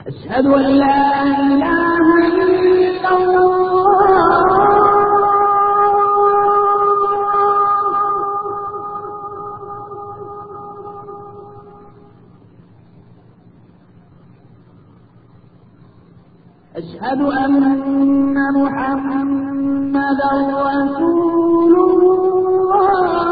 أشهد أن لا إله إلا الله. أشهد أن محمدا رسول الله.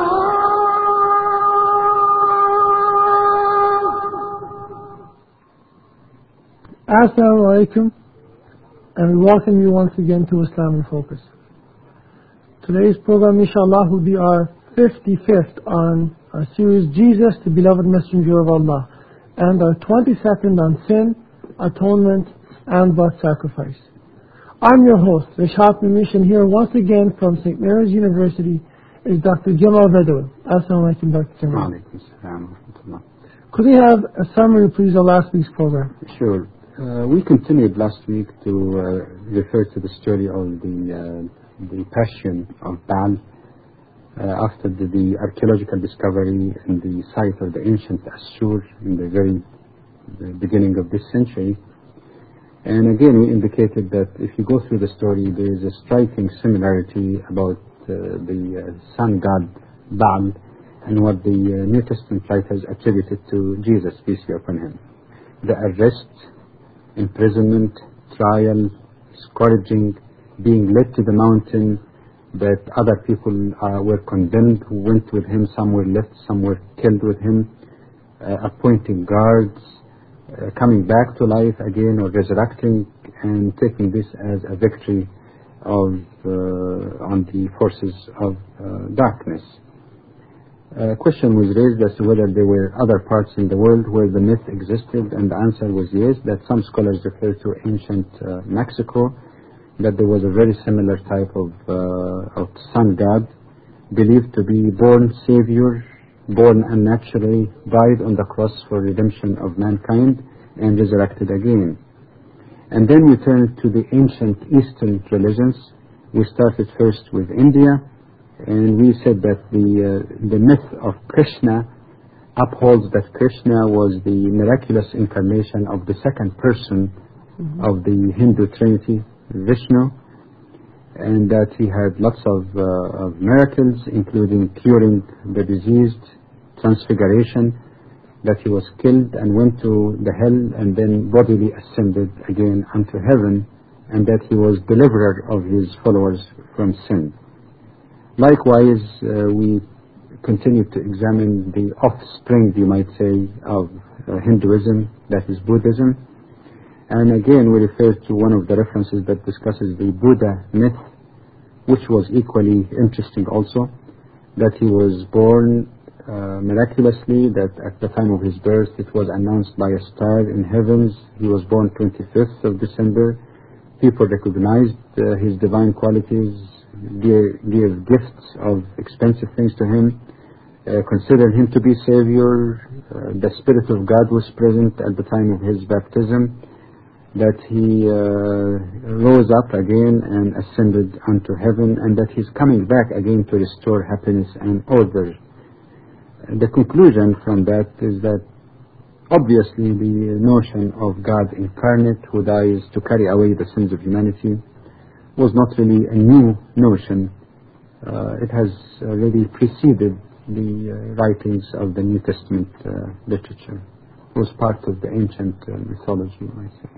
Assalamu alaikum, and we welcome you once again to Islam in Focus. Today's program, inshallah, will be our 55th on our series Jesus, the Beloved Messenger of Allah, and our 22nd on sin, atonement, and blood sacrifice. I'm your host, Rishad Mimish, and here once again from St. Mary's University is Dr. Jamal Badawi. Assalamu alaikum, Dr. Jamal. Could we have a summary, please, of last week's program? Sure. We continued last week to refer to the story of the passion of Baal after the archaeological discovery in the site of the ancient Ashur in the very beginning of this century. And again, we indicated that if you go through the story, there is a striking similarity about the sun god Baal and what the New Testament writers attributed to Jesus, peace be upon him. The arrest, imprisonment, trial, scourging, being led to the mountain, that other people were condemned who went with him, some were left, some were killed with him, appointing guards, coming back to life again or resurrecting, and taking this as a victory on the forces of darkness. A question was raised as to whether there were other parts in the world where the myth existed, and the answer was yes, that some scholars refer to ancient Mexico, that there was a very similar type of sun god, believed to be born savior, born unnaturally, died on the cross for redemption of mankind, and resurrected again. And then we turned to the ancient Eastern religions. We started first with India, and we said that the myth of Krishna upholds that Krishna was the miraculous incarnation of the second person of the Hindu Trinity, Vishnu, and that he had lots of miracles, including curing the diseased, transfiguration, that he was killed and went to the hell and then bodily ascended again unto heaven, and that he was deliverer of his followers from sin. Likewise, we continue to examine the offspring, you might say, of Hinduism, that is Buddhism. And again, we refer to one of the references that discusses the Buddha myth, which was equally interesting also, that he was born miraculously, that at the time of his birth it was announced by a star in heavens. He was born 25th of December. People recognized his divine qualities, gave gifts of expensive things to him, considered him to be savior. The Spirit of God was present at the time of his baptism, that he rose up again and ascended unto heaven, and that he's coming back again to restore happiness and order. The conclusion from that is that obviously the notion of God incarnate who dies to carry away the sins of humanity was not really a new notion. It has already preceded the writings of the New Testament literature. It was part of the ancient mythology, you might say.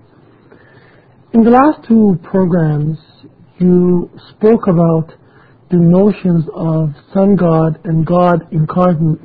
In the last two programs, you spoke about the notions of sun god and God incarnate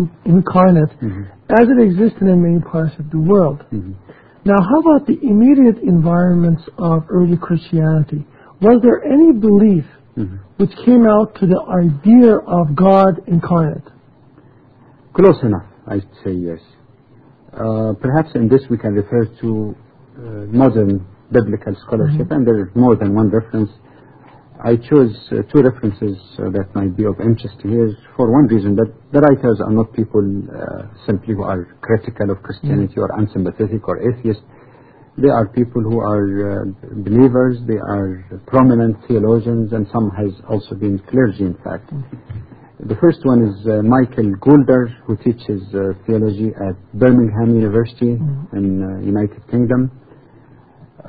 as it existed in many parts of the world. Now, how about the immediate environments of early Christianity? Was there any belief which came out to the idea of God incarnate? Close enough, I'd say yes. Perhaps in this we can refer to modern biblical scholarship, and there is more than one reference. I chose two references that might be of interest here for one reason, that the writers are not people simply who are critical of Christianity or unsympathetic or atheist. They are people who are believers, they are prominent theologians, and some has also been clergy, in fact. The first one is Michael Goulder, who teaches theology at Birmingham University in United Kingdom.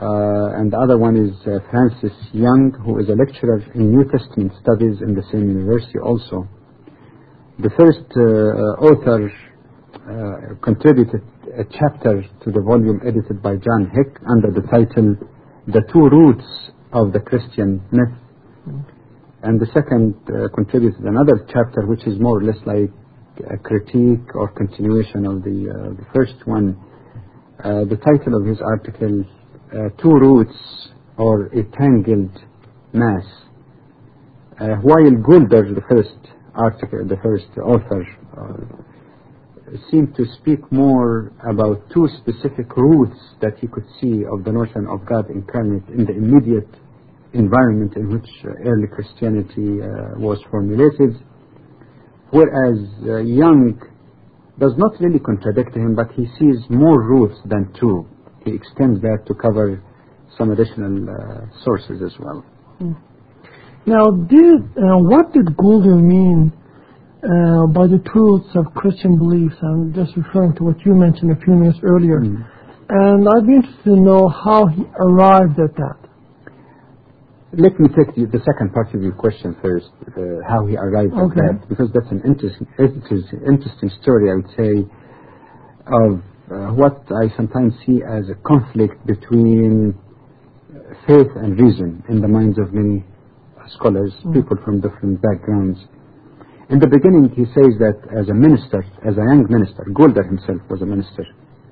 and the other one is Francis Young, who is a lecturer in New Testament studies in the same university also. The first author contributed a chapter to the volume edited by John Hick under the title The Two Roots of the Christian Myth. And the second contributed another chapter which is more or less like a critique or continuation of the first one. The title of his article, Two Roots or a Tangled Mass. While Goulder, the first author, seemed to speak more about two specific roots that he could see of the notion of God incarnate in the immediate environment in which early Christianity was formulated, whereas Young does not really contradict him, but he sees more roots than two. He extends that to cover some additional sources as well. Now, what did Goulder mean by the truths of Christian beliefs? I'm just referring to what you mentioned a few minutes earlier. And I'd be interested to know how he arrived at that. Let me take the second part of your question first, how he arrived at that, because that's an interesting story, I would say, of what I sometimes see as a conflict between faith and reason in the minds of many scholars, people from different backgrounds. In the beginning, he says that as a minister, as a young minister, Goulder himself was a minister,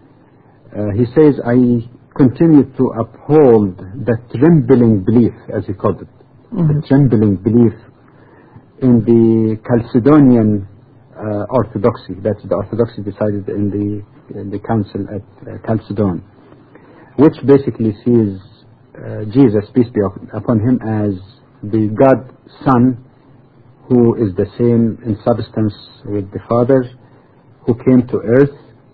he says, I continued to uphold the trembling belief, as he called it, the trembling belief in the Chalcedonian orthodoxy. That's the orthodoxy decided in the council at Chalcedon, which basically sees Jesus, peace be upon him, as the God Son, who is the same in substance with the Father, who came to earth.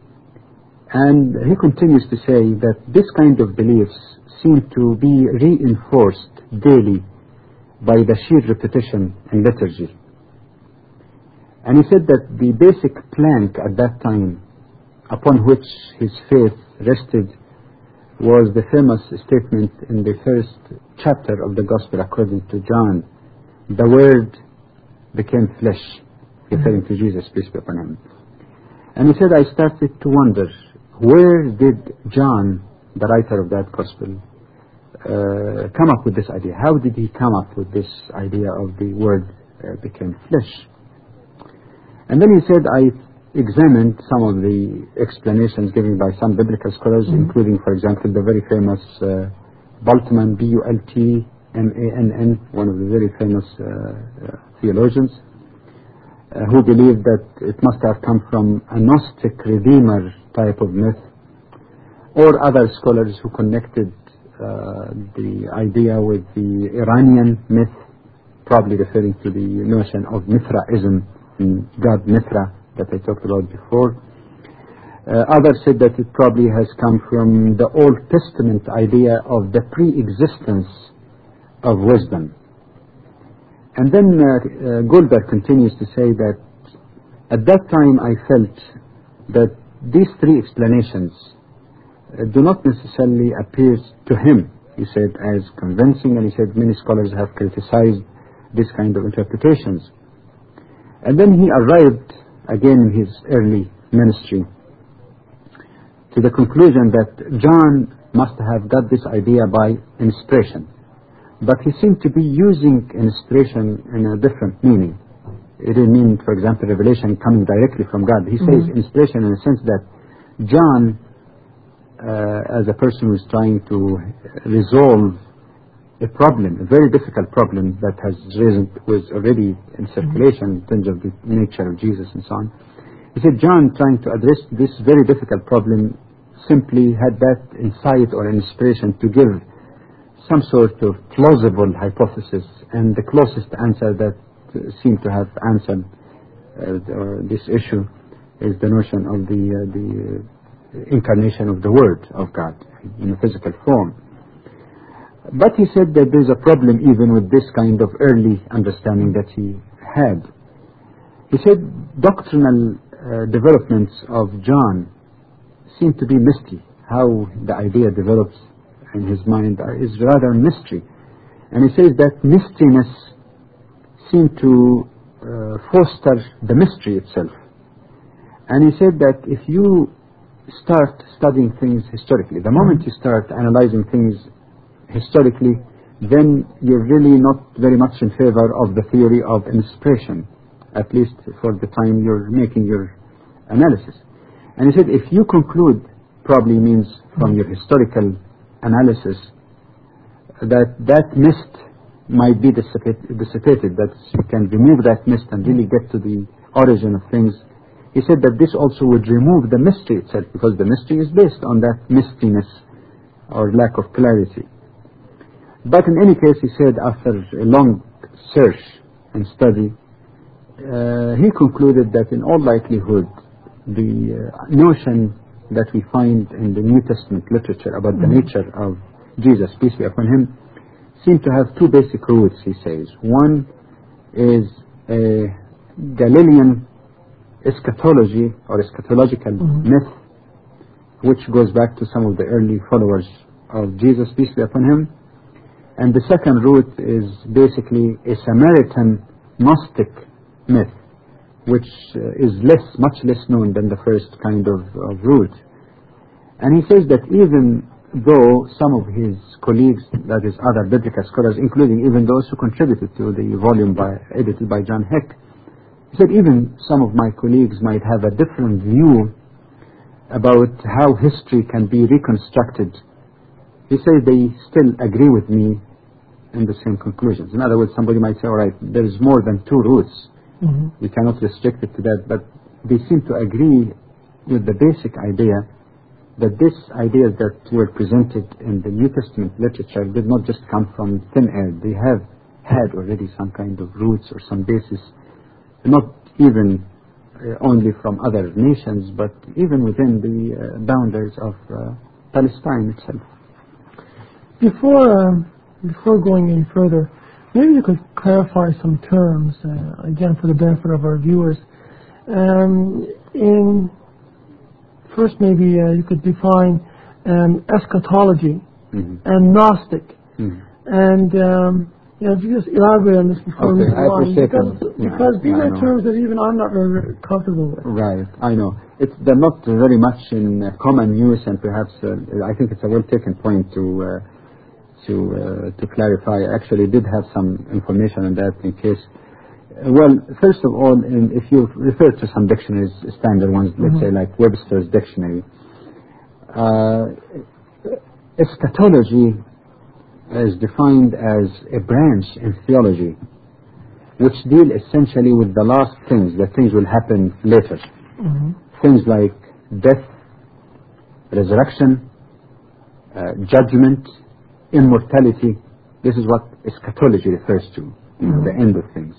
And he continues to say that this kind of beliefs seem to be reinforced daily by the sheer repetition in liturgy. And he said that the basic plank at that time upon which his faith rested was the famous statement in the first chapter of the Gospel according to John, the Word became flesh, referring to Jesus, peace be upon him. And he said, I started to wonder, where did John, the writer of that Gospel, come up with this idea? How did he come up with this idea of the Word became flesh? And then he said, I examined some of the explanations given by some biblical scholars, including, for example, the very famous Bultmann, B-U-L-T-M-A-N-N, one of the very famous theologians, who believed that it must have come from a Gnostic Redeemer type of myth, or other scholars who connected the idea with the Iranian myth, probably referring to the notion of Mithraism, God Mithra, that I talked about before. Others said that it probably has come from the Old Testament idea of the pre-existence of wisdom. And then Goulder continues to say that at that time I felt that these three explanations do not necessarily appear to him, he said, as convincing, and he said many scholars have criticized this kind of interpretations. And then he arrived again in his early ministry to the conclusion that John must have got this idea by inspiration. But he seemed to be using inspiration in a different meaning. It didn't mean, for example, revelation coming directly from God. He says inspiration in the sense that John, as a person who is trying to resolve a problem, a very difficult problem that was already in circulation in terms of the nature of Jesus and so on. He said John, trying to address this very difficult problem, simply had that insight or inspiration to give some sort of plausible hypothesis, and the closest answer that seemed to have answered this issue is the notion of the incarnation of the Word of God in a physical form. But he said that there's a problem even with this kind of early understanding that he had. He said doctrinal developments of John seem to be misty, how the idea develops in his mind is rather mystery. And he says that mysteryness seemed to foster the mystery itself. And he said that if you start studying things historically, the moment you start analyzing things historically, then you're really not very much in favor of the theory of inspiration, at least for the time you're making your analysis. And he said if you conclude, probably means from your historical analysis, that mist might be dissipated, that you can remove that mist and really get to the origin of things. He said that this also would remove the mystery itself, because the mystery is based on that mistiness or lack of clarity. But in any case, he said after a long search and study, he concluded that in all likelihood the notion that we find in the New Testament literature about the nature of Jesus, peace be upon him, seem to have two basic roots, he says. One is a Galilean eschatology or eschatological myth, which goes back to some of the early followers of Jesus, peace be upon him. And the second root is basically a Samaritan Gnostic myth, which is much less known than the first kind of root. And he says that even though some of his colleagues, that is other biblical scholars, including even those who contributed to the volume edited by John Heck, he said even some of my colleagues might have a different view about how history can be reconstructed. He said they still agree with me in the same conclusions. In other words, somebody might say, all right, there is more than two roots. We cannot restrict it to that, but they seem to agree with the basic idea that these ideas that were presented in the New Testament literature did not just come from thin air. They have had already some kind of roots or some basis, not even only from other nations, but even within the boundaries of Palestine itself. Before going any further, maybe you could clarify some terms, again, for the benefit of our viewers. First, maybe you could define eschatology and Gnostic. And if you just elaborate on this before we move on, because these are terms that even I'm not very comfortable with. Right, I know. They're not very much in common use, and perhaps I think it's a well-taken point to clarify. I actually did have some information on that in case. Well, first of all, if you refer to some dictionaries, standard ones, let's say like Webster's Dictionary, eschatology is defined as a branch in theology which deal essentially with the last things, the things will happen later. Things like death, resurrection, judgment, immortality. This is what eschatology refers to, the end of things.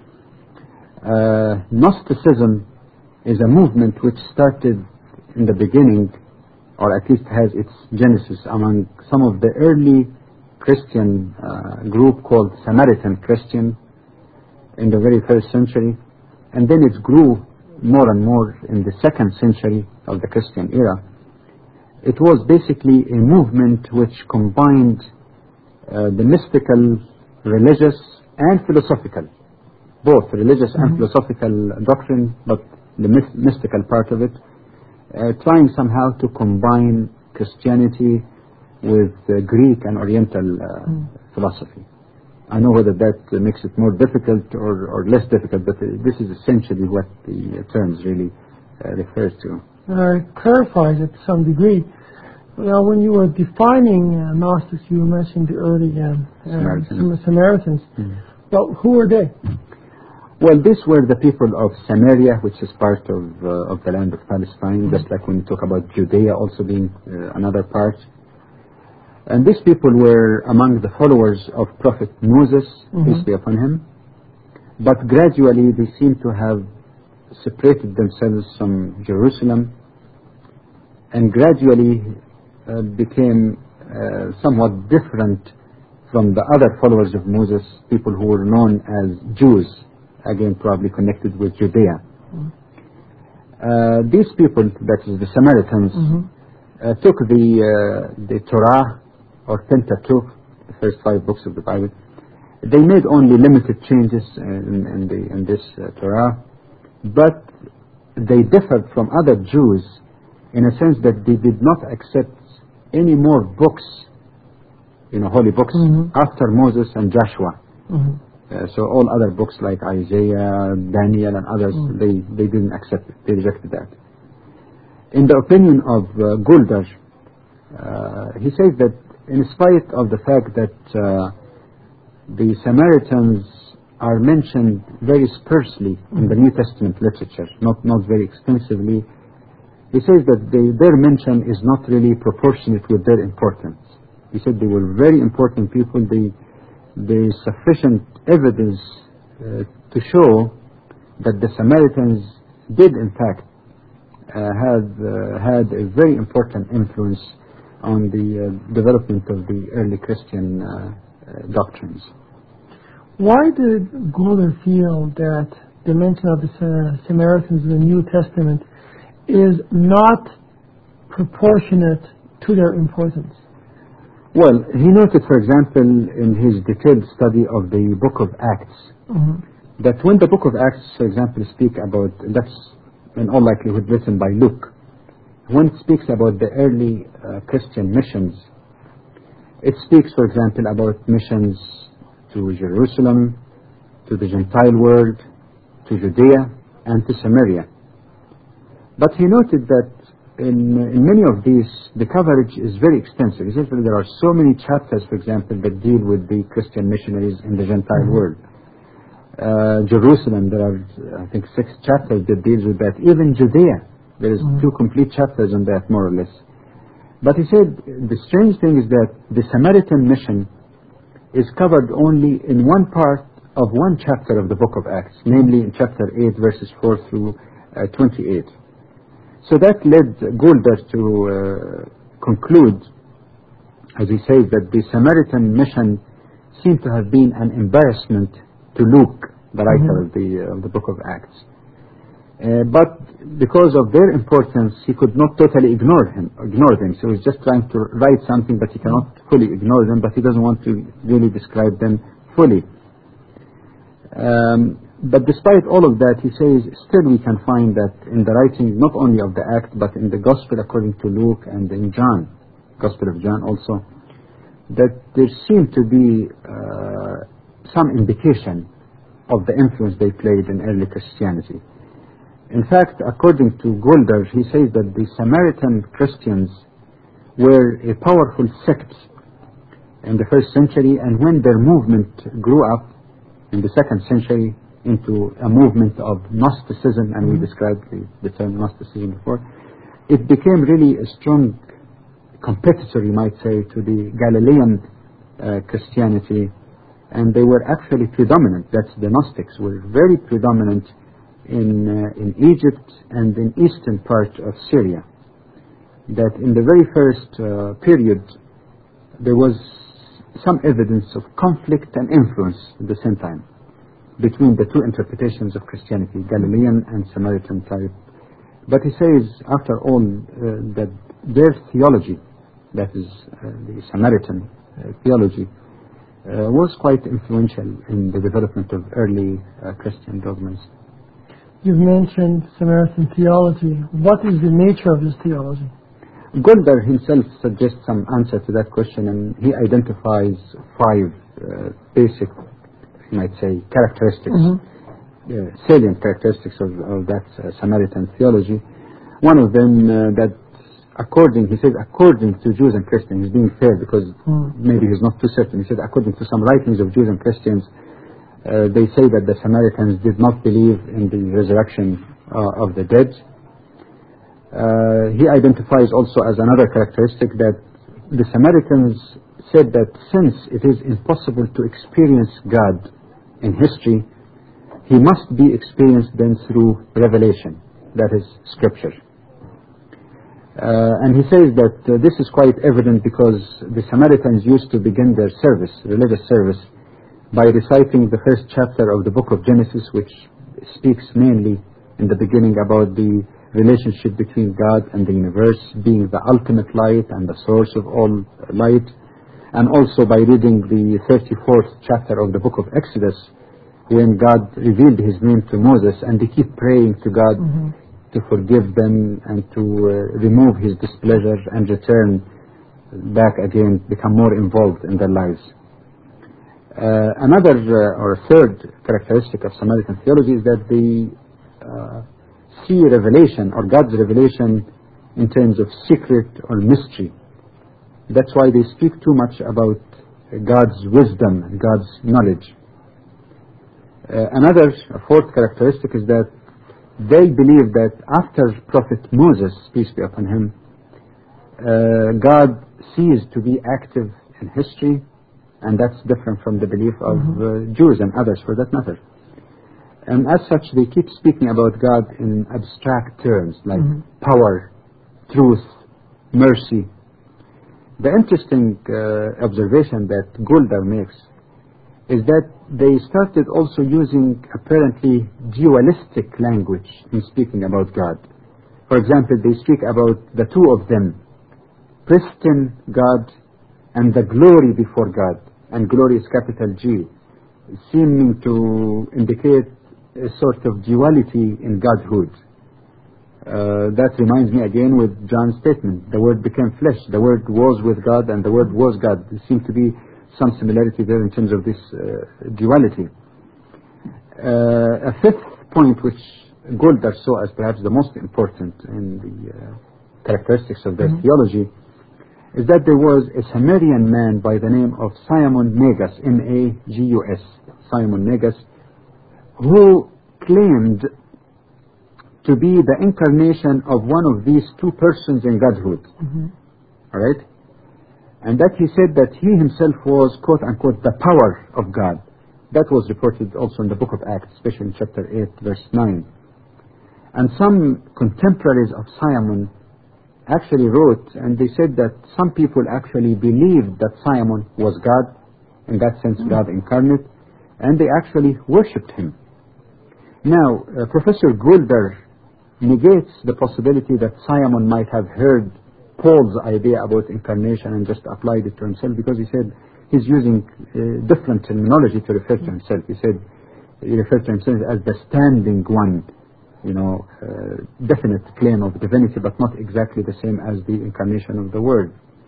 Gnosticism is a movement which started in the beginning, or at least has its genesis among some of the early Christian group called Samaritan Christian in the very first century, and then it grew more and more in the second century of the Christian era. It was basically a movement which combined the mystical, religious, and philosophical, both religious and philosophical doctrine, but the mystical part of it, trying somehow to combine Christianity with Greek and Oriental philosophy. I know whether that makes it more difficult or less difficult, but this is essentially what the terms really refers to. Clarifies it to some degree. Now, when you were defining Gnostics, you mentioned the early Samaritans. But who were they? Well, these were the people of Samaria, which is part of the land of Palestine, just like when we talk about Judea also being another part. And these people were among the followers of Prophet Moses, peace be upon him. But gradually they seem to have separated themselves from Jerusalem and gradually became somewhat different from the other followers of Moses, people who were known as Jews, again probably connected with Judea. These people, that is the Samaritans, took the Torah or Pentateuch, the first 5 books of the Bible, they made only limited changes in this Torah, but they differed from other Jews in a sense that they did not accept any more books, holy books, after Moses and Joshua. So all other books like Isaiah, Daniel and others, they didn't accept it. They rejected that. In the opinion of Gulder, he says that in spite of the fact that the Samaritans are mentioned very sparsely in the New Testament literature, not very extensively, he says that their mention is not really proportionate with their importance. He said they were very important people. There is sufficient evidence to show that the Samaritans did in fact had a very important influence on the development of the early Christian doctrines. Why did Gulder feel that the mention of the Samaritans in the New Testament is not proportionate to their importance? Well, he noted, for example, in his detailed study of the Book of Acts, that when the Book of Acts, for example, speak about, that's in all likelihood written by Luke, when it speaks about the early Christian missions, it speaks, for example, about missions to Jerusalem, to the Gentile world, to Judea, and to Samaria. But he noted that in many of these, the coverage is very extensive. He says that there are so many chapters, for example, that deal with the Christian missionaries in the Gentile world. Jerusalem, there are, I think, 6 chapters that deals with that. Even Judea, there is 2 complete chapters on that, more or less. But he said the strange thing is that the Samaritan mission is covered only in one part of one chapter of the Book of Acts, namely in chapter 8, verses 4 through 28. So that led Gulder to conclude, as he says, that the Samaritan mission seemed to have been an embarrassment to Luke, the writer of the Book of Acts. But because of their importance, he could not totally ignore them. So he's just trying to write something, but he cannot fully ignore them, but he doesn't want to really describe them fully. But despite all of that, he says, still we can find that in the writing, not only of the Act, but in the Gospel according to Luke and in John, Gospel of John also, that there seemed to be some indication of the influence they played in early Christianity. In fact, according to Gulder, he says that the Samaritan Christians were a powerful sect in the 1st century, and when their movement grew up in the 2nd century into a movement of Gnosticism, and we described the term Gnosticism before, it became really a strong competitor, you might say, to the Galilean Christianity, and they were actually predominant. That's the Gnostics were very predominant in Egypt and in eastern part of Syria. That in the very first period there was some evidence of conflict and influence at the same time between the 2 interpretations of Christianity, Galilean and Samaritan type. But he says, after all, that their theology, that is the Samaritan theology, was quite influential in the development of early Christian dogmas. You've mentioned Samaritan theology. What is the nature of this theology? Gulder himself suggests some answer to that question, and he identifies 5 basic, you might say, characteristics, salient characteristics of that Samaritan theology. One of them that he says according to Jews and Christians, he's being fair because maybe he's not too certain. He said according to some writings of Jews and Christians, they say that the Samaritans did not believe in the resurrection of the dead. He identifies also as another characteristic that the Samaritans said that since it is impossible to experience God in history, he must be experienced then through revelation, that is Scripture. And he says that this is quite evident because the Samaritans used to begin their service, religious service, by reciting the first chapter of the book of Genesis, which speaks mainly in the beginning about the relationship between God and the universe, being the ultimate light and the source of all light. and also by reading the 34th chapter of the book of Exodus, when God revealed his name to Moses, and they keep praying to God to forgive them and to remove his displeasure and return back again, become more involved in their lives. Another or third characteristic of Samaritan theology is that they see revelation or God's revelation in terms of secret or mystery. That's why they speak too much about God's wisdom and God's knowledge. Another, fourth characteristic is that they believe that after Prophet Moses, peace be upon him, God ceased to be active in history, and that's different from the belief of Jews and others for that matter. And as such, they keep speaking about God in abstract terms like power, truth, mercy. The interesting observation that Guldar makes is that they started also using apparently dualistic language in speaking about God. For example, they speak about the two of them, pristine God and the glory before God, and glory is capital G, seeming to indicate a sort of duality in Godhood. That reminds me again with John's statement, the Word became flesh, the Word was with God and the Word was God. There seems to be some similarity there in terms of this duality. A fifth point which Guldar saw as perhaps the most important in the characteristics of their theology is that there was a Sumerian man by the name of Simon Magus, M-A-G-U-S, Simon Magus, who claimed to be the incarnation of one of these two persons in Godhood. All right? And that he said that he himself was, quote unquote, the power of God. That was reported also in the book of Acts, especially in chapter 8, verse 9. And some contemporaries of Simon actually wrote, and they said that some people actually believed that Simon was God, in that sense God incarnate, and they actually worshipped him. Now, Professor Guldar negates the possibility that Simon might have heard Paul's idea about incarnation and just applied it to himself, because he said he's using different terminology to refer to himself. He said he referred to himself as the standing one, definite claim of divinity, but not exactly the same as the incarnation of the Word.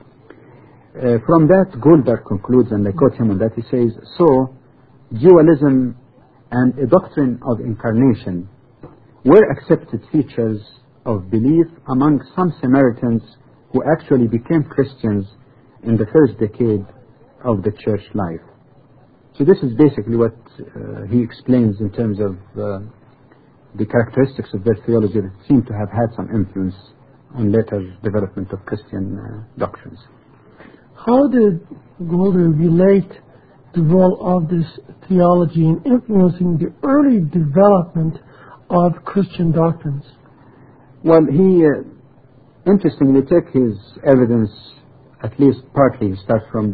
From that, Guldar concludes, and I quote him on that, he says, so dualism and a doctrine of incarnation were accepted features of belief among some Samaritans who actually became Christians in the first decade of the church life. So this is basically what he explains in terms of the characteristics of their theology that seem to have had some influence on later development of Christian doctrines. How did Guldar relate the role of this theology in influencing the early development of Christian doctrines? Well, he interestingly take his evidence, at least partly, he starts from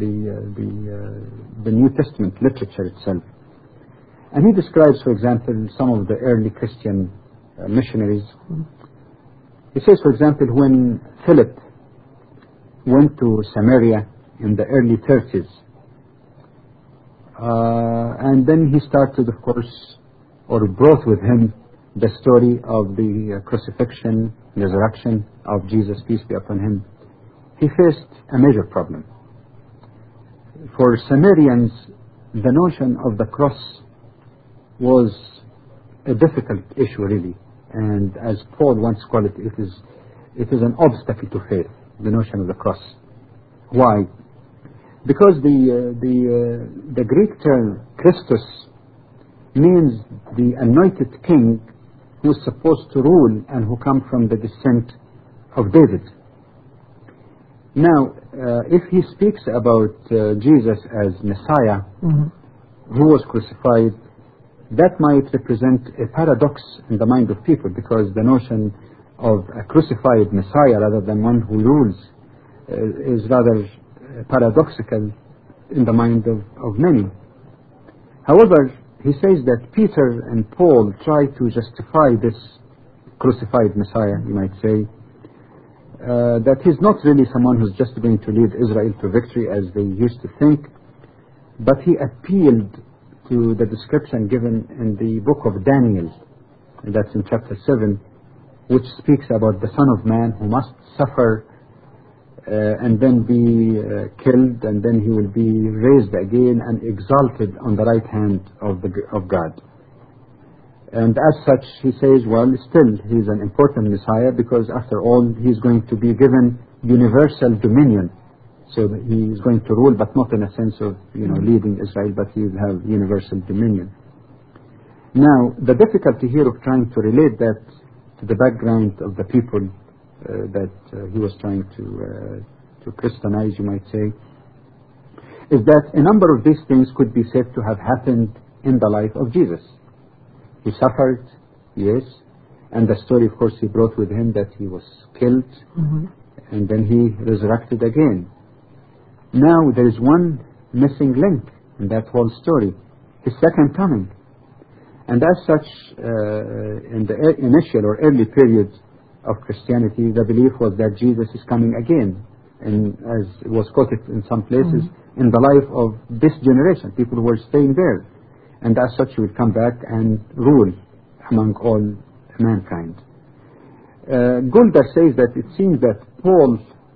the New Testament literature itself. And he describes, for example, some of the early Christian missionaries. He says, for example, when Philip went to Samaria in the early 30s, and then he started, of course, or brought with him the story of the crucifixion, resurrection of Jesus, peace be upon him, he faced a major problem. For Samaritans, the notion of the cross was a difficult issue, really, and as Paul once called it, it is an obstacle to faith, the notion of the cross. Why? Because the Greek term Christos means the anointed king who is supposed to rule and who comes from the descent of David. Now, if he speaks about Jesus as Messiah, who was crucified, that might represent a paradox in the mind of people, because the notion of a crucified Messiah rather than one who rules is rather paradoxical in the mind of many. However, he says that Peter and Paul try to justify this crucified Messiah, you might say, that he's not really someone who's just going to lead Israel to victory as they used to think, but he appealed to the description given in the book of Daniel, and that's in chapter 7, which speaks about the Son of Man who must suffer and then be killed, and then he will be raised again and exalted on the right hand of God. And as such, he says, well, still he's an important Messiah, because after all, he's going to be given universal dominion. So that he is going to rule, but not in a sense of leading Israel, but he will have universal dominion. Now, the difficulty here of trying to relate that to the background of the people that he was trying to Christianize, you might say, is that a number of these things could be said to have happened in the life of Jesus. He suffered, yes, and the story, of course, he brought with him that he was killed, and then he resurrected again. Now there is one missing link in that whole story, his second coming. And as such, in the initial or early period of Christianity, the belief was that Jesus is coming again, and as was quoted in some places, in the life of this generation, people who were staying there, and as such he will come back and rule among all mankind. Gulder says that it seems that Paul,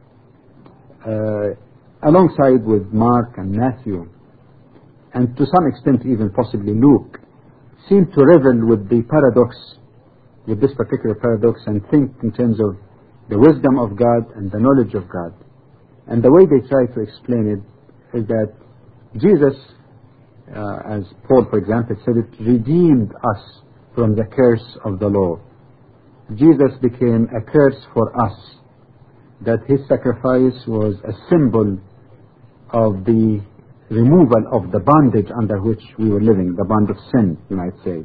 alongside with Mark and Matthew, and to some extent even possibly Luke, seem to revel with the paradox, with this particular paradox, and think in terms of the wisdom of God and the knowledge of God. And the way they try to explain it is that Jesus, as Paul, for example, said it, redeemed us from the curse of the law. Jesus became a curse for us, that his sacrifice was a symbol of the removal of the bondage under which we were living, the bond of sin, you might say.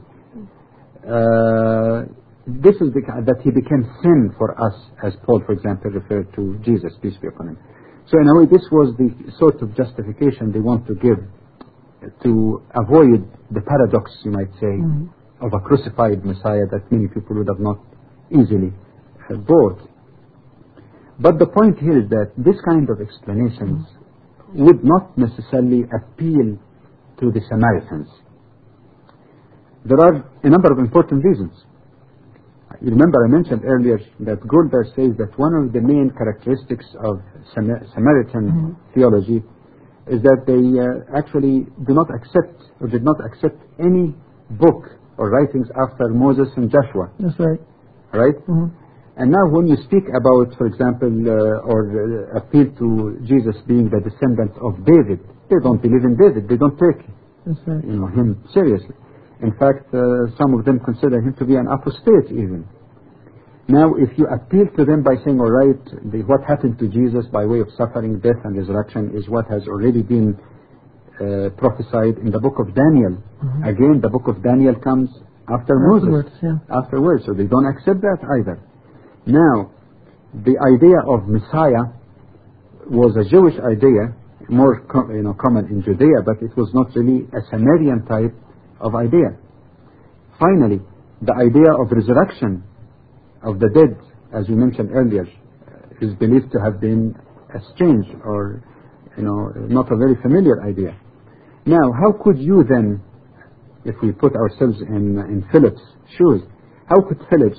This is that he became sin for us, as Paul, for example, referred to Jesus, peace be upon him. So in a way, this was the sort of justification they want to give to avoid the paradox, you might say, of a crucified Messiah that many people would have not easily bought. But the point here is that this kind of explanations would not necessarily appeal to the Samaritans. There are a number of important reasons. You remember I mentioned earlier that Gulder says that one of the main characteristics of Samaritan theology is that they actually do not accept or did not accept any book or writings after Moses and Joshua. That's right. Right? And now when you speak about, for example, or appeal to Jesus being the descendant of David, they don't believe in David. They don't take him seriously. In fact, some of them consider him to be an apostate even. Now, if you appeal to them by saying, all right, what happened to Jesus by way of suffering, death, and resurrection is what has already been prophesied in the book of Daniel. Again, the book of Daniel comes after Moses. Afterwards, so they don't accept that either. Now, the idea of Messiah was a Jewish idea, more common in Judea, but it was not really a Samaritan type of idea. Finally, the idea of resurrection of the dead, as we mentioned earlier, is believed to have been a strange or not a very familiar idea. Now, how could you then, if we put ourselves in Philip's shoes, how could Philip,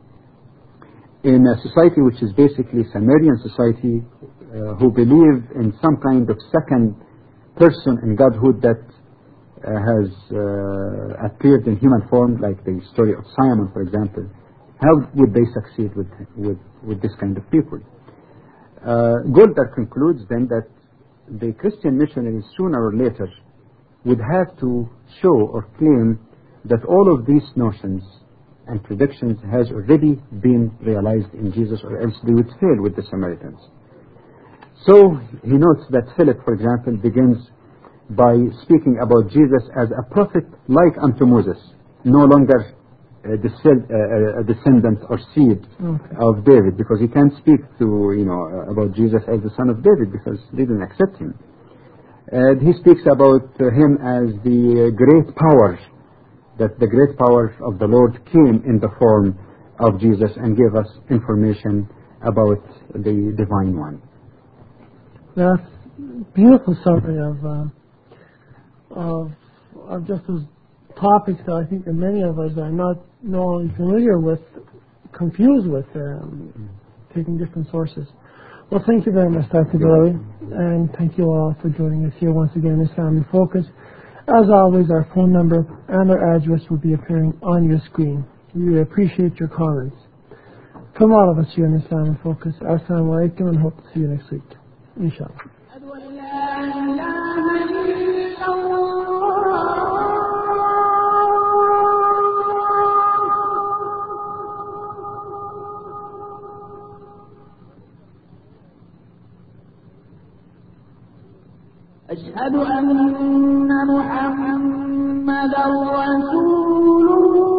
in a society which is basically Sumerian society, who believe in some kind of second person in godhood that has appeared in human form, like the story of Simon, for example, how would they succeed with this kind of people? Gulder concludes then that the Christian missionaries sooner or later would have to show or claim that all of these notions and predictions has already been realized in Jesus, or else they would fail with the Samaritans. So he notes that Philip, for example, begins by speaking about Jesus as a prophet like unto Moses, no longer a descendant or seed of David, because he can't speak to about Jesus as the son of David because they didn't accept him. And he speaks about him as the great power, that the great power of the Lord came in the form of Jesus and gave us information about the Divine One. That's beautiful summary of just those topics that I think that many of us are not only familiar with, confused with, taking different sources. Well, thank you very much, Dr. Billy, and thank you all for joining us here once again in Islam in Focus. As always, our phone number and our address will be appearing on your screen. We appreciate your comments. From all of us here in Islam in Focus, Assalamu alaikum, and hope to see you next week. Inshallah. أشهد أن محمدا رسول الله